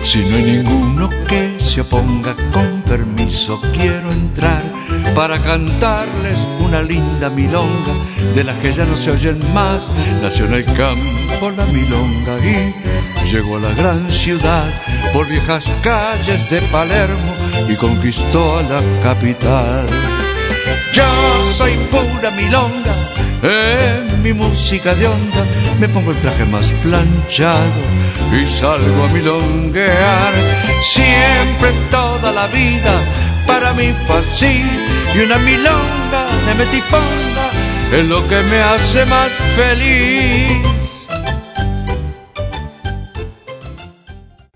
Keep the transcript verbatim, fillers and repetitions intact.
Si no hay ninguno que se oponga, con permiso quiero entrar para cantarles una linda milonga de las que ya no se oyen más. Nació en el campo la milonga y llegó a la gran ciudad por viejas calles de Palermo y conquistó a la capital. Yo soy pura milonga, en mi música de onda me pongo el traje más planchado y salgo a milonguear. Siempre, toda la vida, para mí fue así, y una milonga de metiponga es lo que me hace más feliz.